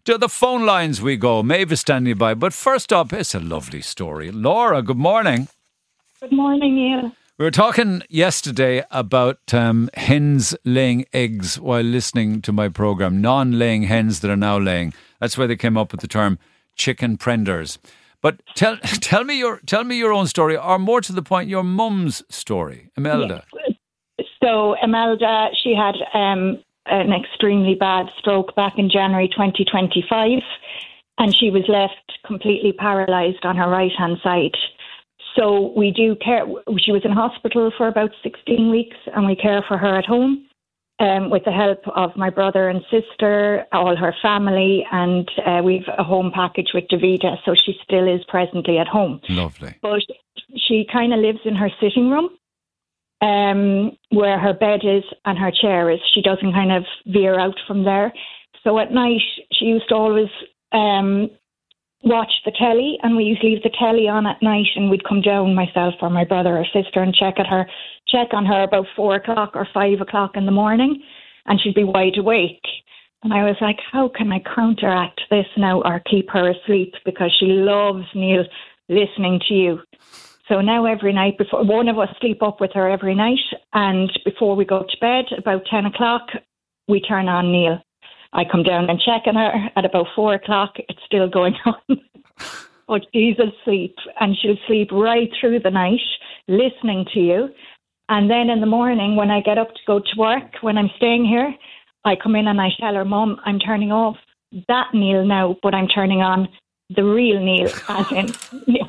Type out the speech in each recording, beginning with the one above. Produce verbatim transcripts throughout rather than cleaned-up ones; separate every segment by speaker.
Speaker 1: To the phone lines we go. Maeve is standing by. But first up, it's a lovely story. Laura, good morning.
Speaker 2: Good morning, Neil.
Speaker 1: We were talking yesterday about um, hens laying eggs while listening to my programme. Non-laying hens that are now laying. That's where they came up with the term chicken prenders. But tell tell me your tell me your own story, or more to the point, your mum's story, Imelda.
Speaker 2: Yes. So Imelda, she had um, an extremely bad stroke back in January twenty twenty-five, and she was left completely paralysed on her right hand side. So we do care. She was in hospital for about sixteen weeks, and we care for her at home. Um, with the help of my brother and sister, all her family, and uh, we've a home package with Davida, so she still is presently at home.
Speaker 1: Lovely.
Speaker 2: But she kind of lives in her sitting room, um, where her bed is and her chair is. She doesn't kind of veer out from there. So at night, she used to always um, watch the telly, and we used to leave the telly on at night, and we'd come down, myself or my brother or sister, and check at her, check on her about four o'clock or five o'clock in the morning, and she'd be wide awake. And I was like, how can I counteract this now or keep her asleep? Because she loves, Neil, listening to you. So now every night, before one of us sleep up with her every night, and before we go to bed, about ten o'clock, we turn on Neil. I come down and check on her at about four o'clock. It's still going on. But she's asleep, and she'll sleep right through the night, listening to you. And then in the morning, when I get up to go to work, when I'm staying here, I come in and I tell her, Mum, I'm turning off that Neil now, but I'm turning on the real Neil, as in Neil.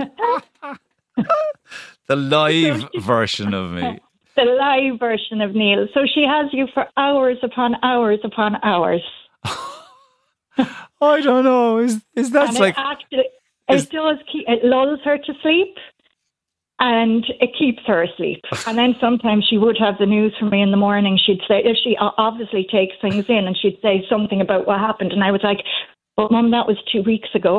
Speaker 1: The live version of me.
Speaker 2: The live version of Neil. So she has you for hours upon hours upon hours.
Speaker 1: I don't know. Is is that
Speaker 2: and
Speaker 1: like...
Speaker 2: It, actually,
Speaker 1: is,
Speaker 2: it does keep, it lulls her to sleep, and it keeps her asleep. And then sometimes she would have the news for me in the morning. She'd say, if she obviously takes things in, and she'd say something about what happened. And I was like, but Mum, that was two weeks ago.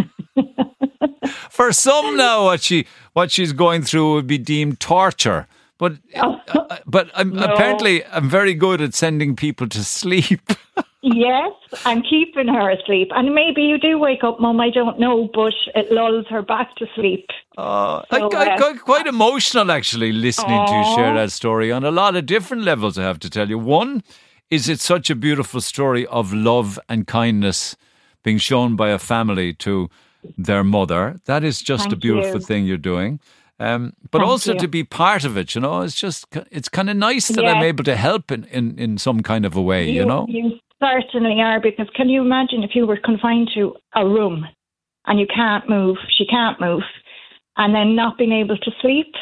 Speaker 1: For some now, what she what she's going through would be deemed torture. But uh, but I'm,
Speaker 2: No.
Speaker 1: apparently I'm very good at sending people to sleep.
Speaker 2: Yes, I'm keeping her asleep. And maybe you do wake up, Mum, I don't know, but it lulls her back to sleep.
Speaker 1: Uh,
Speaker 2: So,
Speaker 1: I, I
Speaker 2: uh,
Speaker 1: got quite emotional actually listening to you
Speaker 2: Aw.
Speaker 1: share that story on a lot of different levels, I have to tell you. One is it's such a beautiful story of love and kindness being shown by a family to their mother. That is just
Speaker 2: Thank
Speaker 1: a beautiful
Speaker 2: you.
Speaker 1: thing you're doing. Um, but
Speaker 2: Thank
Speaker 1: also
Speaker 2: you.
Speaker 1: to be part of it, you know, it's just, it's kind of nice that
Speaker 2: Yes.
Speaker 1: I'm able to help in, in, in some kind of a way, you, know?
Speaker 2: You certainly are, because can you imagine if you were confined to a room and you can't move, she can't move, and then not being able to sleep?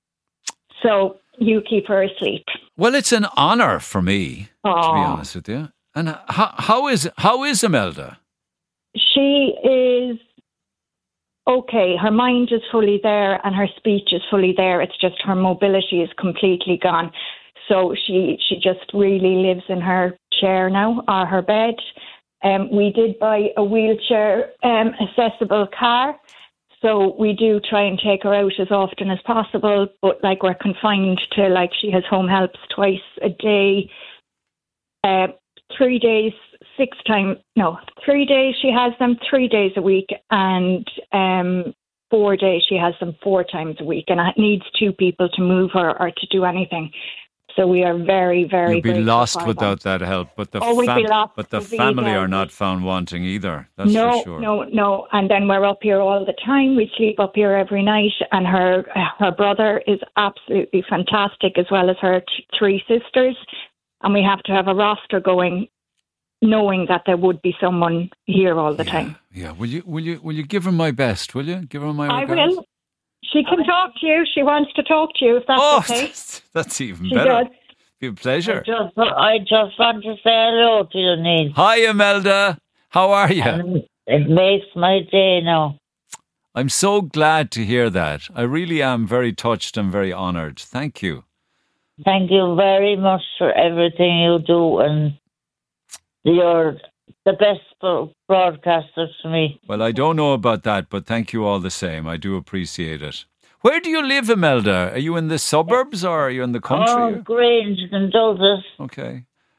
Speaker 2: So you keep her asleep.
Speaker 1: Well, it's an honour for me, to be
Speaker 2: Aw.
Speaker 1: honest with you. And how, how is how is Imelda?
Speaker 2: She is okay. Her mind is fully there and her speech is fully there. It's just her mobility is completely gone. So she she just really lives in her chair now, or her bed. Um, we did buy a wheelchair um, accessible car. So we do try and take her out as often as possible, but like we're confined to, like, she has home helps twice a day, uh, three days, six times, no, three days she has them three days a week, and um, four days she has them four times a week, and it needs two people to move her or to do anything. So we are very, very
Speaker 1: You'd be
Speaker 2: grateful
Speaker 1: lost
Speaker 2: for
Speaker 1: without
Speaker 2: that.
Speaker 1: that help, but the
Speaker 2: Oh, we'd be
Speaker 1: fam-
Speaker 2: lost
Speaker 1: but the
Speaker 2: with these
Speaker 1: family are
Speaker 2: help.
Speaker 1: not found wanting either. That's
Speaker 2: no,
Speaker 1: for sure.
Speaker 2: no, no. And then we're up here all the time. We sleep up here every night. And her her brother is absolutely fantastic, as well as her t- three sisters. And we have to have a roster going, knowing that there would be someone here all the
Speaker 1: yeah,
Speaker 2: time.
Speaker 1: Yeah. Will you will you will you give her my best? Will you give her my
Speaker 2: I
Speaker 1: regards?
Speaker 2: will. She can talk to you. She wants to talk to you, if that's
Speaker 1: Oh,
Speaker 2: okay.
Speaker 1: that's, that's even
Speaker 2: She
Speaker 1: better.
Speaker 2: does.
Speaker 1: Be a pleasure.
Speaker 3: Just, I just want to say hello to you, Neil.
Speaker 1: Hi, Imelda. How are you?
Speaker 3: And it makes my day now.
Speaker 1: I'm so glad to hear that. I really am very touched and very honoured. Thank you.
Speaker 3: Thank you very much for everything you do, and you're the best bro- broadcaster to me.
Speaker 1: Well, I don't know about that, but thank you all the same. I do appreciate it. Where do you live, Imelda? Are you in the suburbs or are you in the country?
Speaker 3: Oh, Grange and Douglas.
Speaker 1: Okay.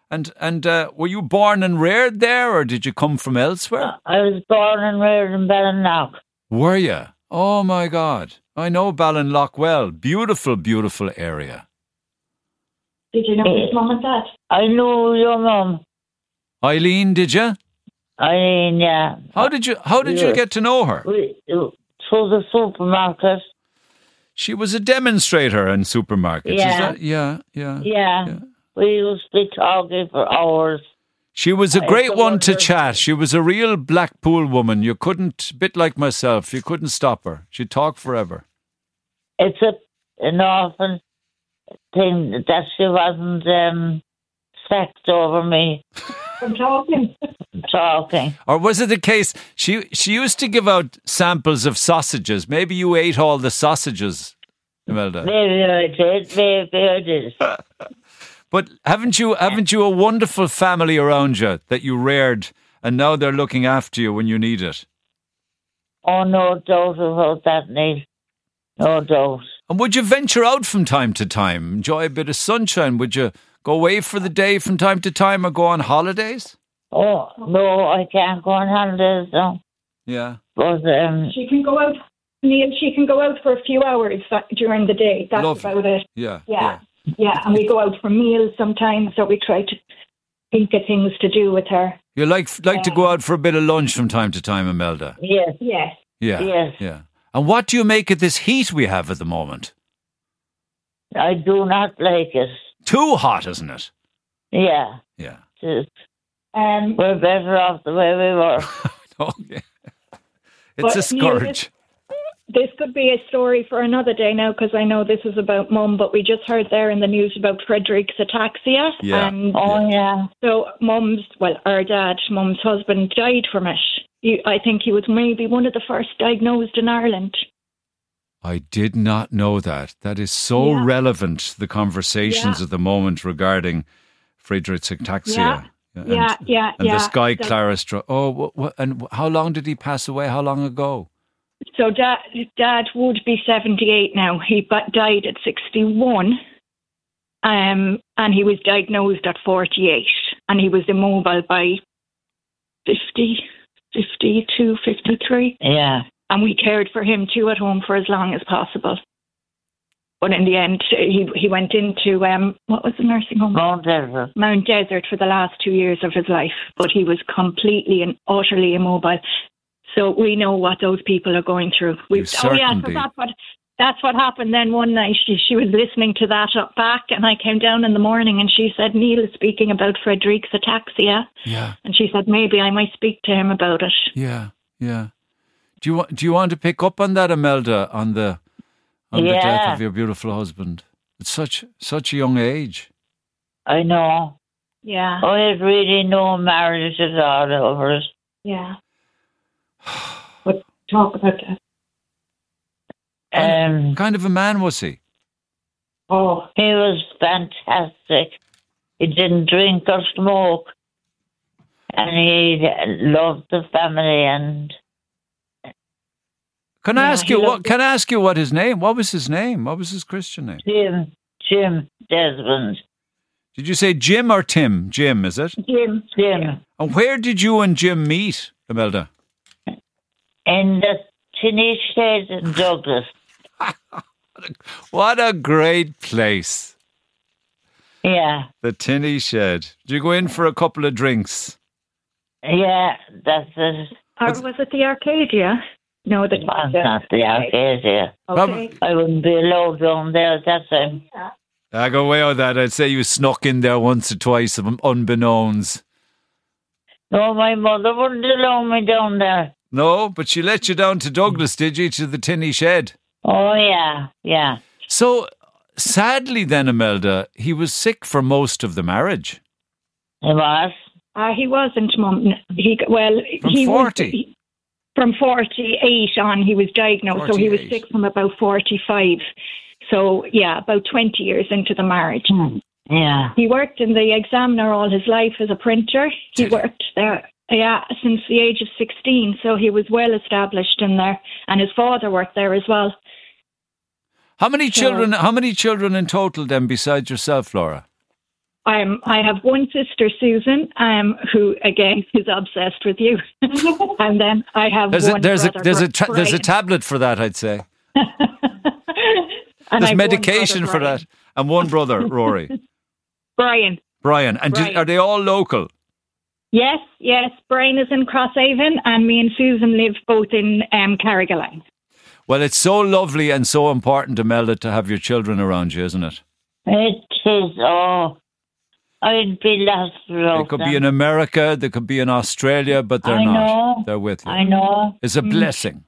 Speaker 1: And and uh, were you born and reared there, or did you come from elsewhere?
Speaker 3: I was born and reared in Ballinlough.
Speaker 1: Were you? Oh my God! I know Ballinlough well. Beautiful, beautiful area.
Speaker 2: Did you know his mum and dad?
Speaker 3: I knew your mum.
Speaker 1: Eileen, did you?
Speaker 3: Eileen, yeah.
Speaker 1: How did you How did you get to know her?
Speaker 3: We, through the supermarket.
Speaker 1: She was a demonstrator in supermarkets.
Speaker 3: Yeah.
Speaker 1: Is that? Yeah, yeah.
Speaker 3: Yeah.
Speaker 1: Yeah.
Speaker 3: We used to be talking for hours.
Speaker 1: She was a
Speaker 3: I
Speaker 1: great
Speaker 3: used to
Speaker 1: one to
Speaker 3: wonder-
Speaker 1: chat. She was a real Blackpool woman. You couldn't, bit like myself, you couldn't stop her. She'd talk forever.
Speaker 3: It's a an often thing that she wasn't um, sacked over me
Speaker 2: From talking.
Speaker 3: talking.
Speaker 1: Or was it the case she she used to give out samples of sausages? Maybe you ate all the sausages, Imelda.
Speaker 3: Maybe I did, maybe I did.
Speaker 1: But haven't you haven't you a wonderful family around you that you reared, and now they're looking after you when you need it?
Speaker 3: Oh, no doubt about that, Neil. No doubt.
Speaker 1: And would you venture out from time to time, enjoy a bit of sunshine? Would you go away for the day from time to time, or go on holidays?
Speaker 3: Oh, no, I can't go on holidays now.
Speaker 1: Yeah.
Speaker 3: But, um,
Speaker 2: She can go out, Neil, she can go out for a few hours uh, during the day. That's
Speaker 1: Lovely.
Speaker 2: about it.
Speaker 1: Yeah.
Speaker 2: Yeah. Yeah, and we go out for meals sometimes, so we try to think of things to do with her.
Speaker 1: You like like to go out for a bit of lunch from time to time, Imelda?
Speaker 3: yes,
Speaker 2: Yes.
Speaker 1: Yeah.
Speaker 3: Yes.
Speaker 1: Yeah. And what do you make of this heat we have at the moment?
Speaker 3: I do not like it.
Speaker 1: Too hot, isn't it?
Speaker 3: Yeah.
Speaker 1: Yeah.
Speaker 3: It's-
Speaker 2: Um,
Speaker 3: We're better off the way we were.
Speaker 1: Okay. It's
Speaker 2: But,
Speaker 1: a
Speaker 2: Neil,
Speaker 1: scourge.
Speaker 2: this could be a story for another day now, because I know this is about Mum, but we just heard there in the news about Frederick's ataxia.
Speaker 1: Yeah.
Speaker 2: And
Speaker 3: Oh, yeah.
Speaker 2: so Mum's, well, our dad, Mum's husband, died from it. He, I think he was maybe one of the first diagnosed in Ireland.
Speaker 1: I did not know that. That is so
Speaker 2: Yeah.
Speaker 1: relevant, the conversations
Speaker 2: Yeah.
Speaker 1: at the moment regarding Friedrich's ataxia.
Speaker 2: Yeah.
Speaker 1: And,
Speaker 2: Yeah, yeah,
Speaker 1: and
Speaker 2: yeah.
Speaker 1: this guy,
Speaker 2: So-
Speaker 1: Clarence. Dro- Oh, what, what, and how long did he pass away? How long ago?
Speaker 2: So dad, dad would be seventy-eight now. He but died at sixty-one, um, and he was diagnosed at forty-eight, and he was immobile by fifty, fifty-two, fifty-three,
Speaker 3: Yeah.
Speaker 2: and we cared for him too at home for as long as possible. But in the end, he he went into um, what was the nursing home?
Speaker 3: Mount Everest.
Speaker 2: Mount Desert for the last two years of his life, but he was completely and utterly immobile. So we know what those people are going through. We,
Speaker 1: You
Speaker 2: oh yeah, so
Speaker 1: certainly-
Speaker 2: that's what that's what happened. Then one night she, she was listening to that up back, and I came down in the morning, and she said Neil is speaking about Frederick's ataxia,
Speaker 1: Yeah,
Speaker 2: and she said maybe I might speak to him about it.
Speaker 1: yeah, yeah. Do you want? Do you want to pick up on that, Imelda, on the on the death
Speaker 3: Yeah.
Speaker 1: of your beautiful husband? It's such such a young age.
Speaker 3: I know.
Speaker 2: Yeah,
Speaker 3: I had really no marriage at all over it.
Speaker 2: yeah. But talk about that.
Speaker 3: Um,
Speaker 1: What kind of a man was he?
Speaker 2: Oh,
Speaker 3: he was fantastic. He didn't drink or smoke. And he loved the family and
Speaker 1: Can I
Speaker 2: Yeah,
Speaker 1: ask
Speaker 2: he
Speaker 1: you what?
Speaker 2: loved
Speaker 1: Can I ask you what his name? What was his name? What was his Christian name?
Speaker 3: Jim, Jim Desmond.
Speaker 1: Did you say Jim or Tim? Jim, is it?
Speaker 2: Jim.
Speaker 3: Jim.
Speaker 1: And where did you and Jim meet, Imelda?
Speaker 3: In the tinny shed in Douglas.
Speaker 1: What a great place.
Speaker 3: Yeah.
Speaker 1: The Tinny Shed. Did you go in for a couple of drinks?
Speaker 3: Yeah, that's it.
Speaker 2: Or was it the Arcadia? No, the
Speaker 3: That's not the Arcadia.
Speaker 2: Okay.
Speaker 3: I wouldn't be allowed down there at that time.
Speaker 1: I go away with that. I'd say you snuck in there once or twice, unbeknownst.
Speaker 3: No, my mother wouldn't allow me down there.
Speaker 1: No, but she let you down to Douglas, did you, to the Tinny Shed?
Speaker 3: Oh, yeah, yeah.
Speaker 1: So, sadly then, Imelda, he was sick for most of the marriage.
Speaker 3: He was.
Speaker 2: Uh, he wasn't, Mum. He well,
Speaker 1: From
Speaker 2: he
Speaker 1: forty?
Speaker 2: Was, he, from forty-eight on, he was diagnosed. So he was
Speaker 1: forty-eight.
Speaker 2: sick from about forty-five. So yeah, about twenty years into the marriage.
Speaker 3: Hmm. Yeah.
Speaker 2: He worked in the Examiner all his life as a printer. He
Speaker 1: Did he?
Speaker 2: worked there, yeah, since the age of sixteen. So he was well established in there, and his father worked there as well.
Speaker 1: How many
Speaker 2: So-
Speaker 1: children? How many children in total then, besides yourself, Laura?
Speaker 2: Um, I have one sister, Susan, um, who again is obsessed with you, and then I have
Speaker 1: There's
Speaker 2: one
Speaker 1: a, there's
Speaker 2: brother,
Speaker 1: a there's a tra- there's a
Speaker 2: Brian.
Speaker 1: tablet for that, I'd say.
Speaker 2: And
Speaker 1: There's
Speaker 2: I've one
Speaker 1: medication
Speaker 2: brother,
Speaker 1: for that, and one brother, Rory,
Speaker 2: Brian.
Speaker 1: Brian. And did,
Speaker 2: Brian.
Speaker 1: are they all local?
Speaker 2: Yes, yes. Brian is in Crosshaven, and me and Susan live both in um, Carrigaline.
Speaker 1: Well, it's so lovely and so important, Imelda, to have your children around you, isn't it?
Speaker 3: It is, oh, I'd be lost without
Speaker 1: They could
Speaker 3: them.
Speaker 1: be in America, they could be in Australia, but they're
Speaker 3: I
Speaker 1: not.
Speaker 3: know.
Speaker 1: They're with you.
Speaker 3: I know.
Speaker 1: It's a blessing.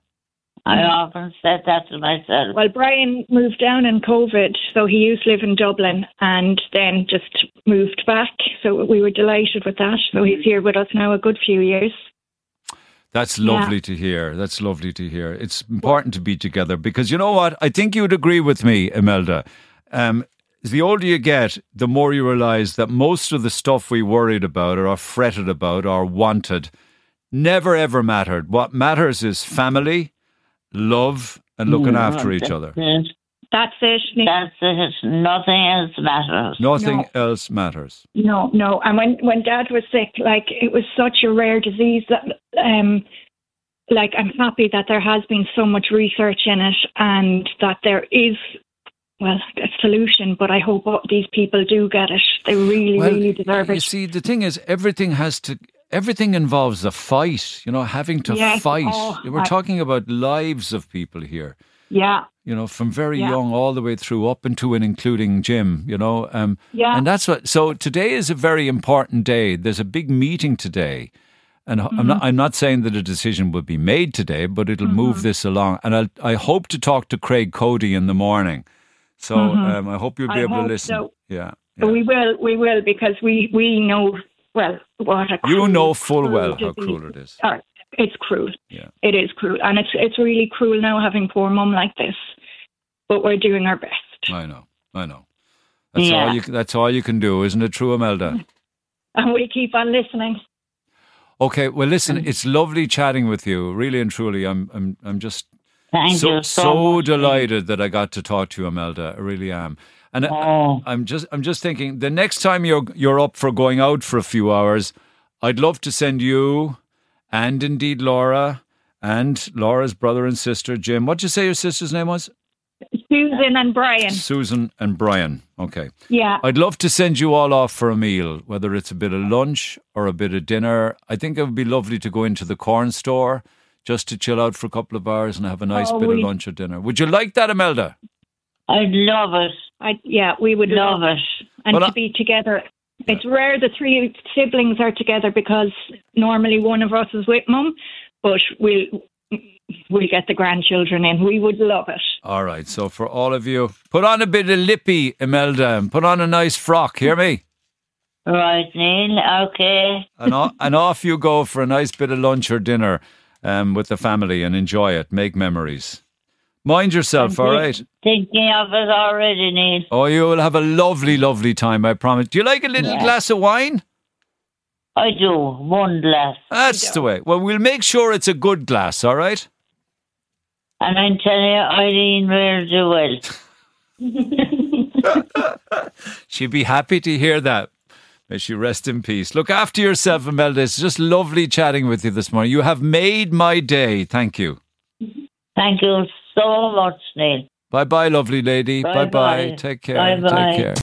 Speaker 3: I often said that to myself.
Speaker 2: Well, Brian moved down in COVID, so he used to live in Dublin and then just moved back. So we were delighted with that. So he's here with us now a good few years.
Speaker 1: That's lovely
Speaker 2: Yeah.
Speaker 1: to hear. That's lovely to hear. It's important to be together because you know what? I think you'd agree with me, Imelda. Um, the older you get, the more you realise that most of the stuff we worried about or are fretted about or wanted never ever mattered. What matters is family, love, and looking
Speaker 3: Mm,
Speaker 1: after each
Speaker 3: that's
Speaker 1: other.
Speaker 3: it.
Speaker 2: That's it. Nick.
Speaker 3: That's it. Nothing else matters.
Speaker 1: Nothing
Speaker 2: No.
Speaker 1: else matters.
Speaker 2: No, no. And when, when Dad was sick, like, it was such a rare disease that, um, like, I'm happy that there has been so much research in it and that there is, well, a solution, but I hope all these people do get it. They really,
Speaker 1: Well,
Speaker 2: really deserve
Speaker 1: you
Speaker 2: it.
Speaker 1: see, the thing is, everything has to. Everything involves a fight. You know, having to
Speaker 2: Yes.
Speaker 1: fight.
Speaker 2: Oh,
Speaker 1: We're
Speaker 2: I-
Speaker 1: talking about lives of people here.
Speaker 2: Yeah,
Speaker 1: You know, from very
Speaker 2: Yeah.
Speaker 1: young all the way through, up into and including Jim. You know, um,
Speaker 2: yeah.
Speaker 1: and that's what. So today is a very important day. There's a big meeting today, and I'm
Speaker 2: Mm-hmm.
Speaker 1: not. I'm not saying that a decision will be made today, but it'll move this along. And I I hope to talk to Craig Cody in the morning. So um, I hope you'll be
Speaker 2: Mm-hmm. I
Speaker 1: able to
Speaker 2: hope
Speaker 1: listen.
Speaker 2: so.
Speaker 1: Yeah, yeah.
Speaker 2: We will, we will, because we, we know, well, what a
Speaker 1: You
Speaker 2: cruel,
Speaker 1: know full
Speaker 2: cruel
Speaker 1: well how
Speaker 2: disease.
Speaker 1: cruel it is.
Speaker 2: Uh, it's cruel.
Speaker 1: Yeah.
Speaker 2: It is cruel. And it's it's really cruel now having poor mum like this. But we're doing our best.
Speaker 1: I know, I know. That's
Speaker 3: Yeah.
Speaker 1: all you. That's all you can do, isn't it? True, Imelda.
Speaker 2: And we keep on listening.
Speaker 1: Okay. Well,
Speaker 2: Mm.
Speaker 1: listen. It's lovely chatting with you. Really and truly, I'm. I'm. I'm just
Speaker 3: Thank
Speaker 1: so
Speaker 3: you so,
Speaker 1: so
Speaker 3: much.
Speaker 1: delighted that I got to talk to you, Imelda. I really am. And I,
Speaker 3: Oh,
Speaker 1: I'm just. I'm just thinking. The next time you're you're up for going out for a few hours, I'd love to send you, and indeed Laura, and Laura's brother and sister Jim. What'd you say your sister's name was?
Speaker 2: Susan and Brian.
Speaker 1: Susan and Brian. Okay.
Speaker 2: Yeah.
Speaker 1: I'd love to send you all off for a meal, whether it's a bit of lunch or a bit of dinner. I think it would be lovely to go into the corn store just to chill out for a couple of hours and have a nice
Speaker 2: Oh,
Speaker 1: bit
Speaker 2: we-
Speaker 1: of lunch or dinner. Would you like that, Imelda?
Speaker 3: I'd love it.
Speaker 2: I, yeah, we would love,
Speaker 3: Love it.
Speaker 2: and
Speaker 1: Well,
Speaker 2: to
Speaker 1: I-
Speaker 2: be together. It's rare the three siblings are together because normally one of us is with mum, but we'll we'll get the grandchildren in. We would love it.
Speaker 1: All right. So for all of you, put on a bit of lippy, Imelda, and put on a nice frock. Hear me?
Speaker 3: Right, Neil. Okay.
Speaker 1: And, o- and off you go for a nice bit of lunch or dinner um, with the family and enjoy it. Make memories. Mind yourself, all right?
Speaker 3: Thinking of it already, Neil.
Speaker 1: Oh, you will have a lovely, lovely time, I promise. Do you like a little
Speaker 3: Yeah.
Speaker 1: glass of wine?
Speaker 3: I do. One glass.
Speaker 1: That's the way. Well, we'll make sure it's a good glass, all right?
Speaker 3: And I'm telling you, Eileen will do well.
Speaker 1: She'd be happy to hear that. May she rest in peace. Look after yourself, Imelda. It's just lovely chatting with you this morning. You have made my day. Thank you.
Speaker 3: Thank you so much, Neil.
Speaker 1: Bye-bye, lovely lady.
Speaker 3: Bye-bye.
Speaker 1: Bye-bye. Take care.
Speaker 3: Bye-bye.
Speaker 1: Take care.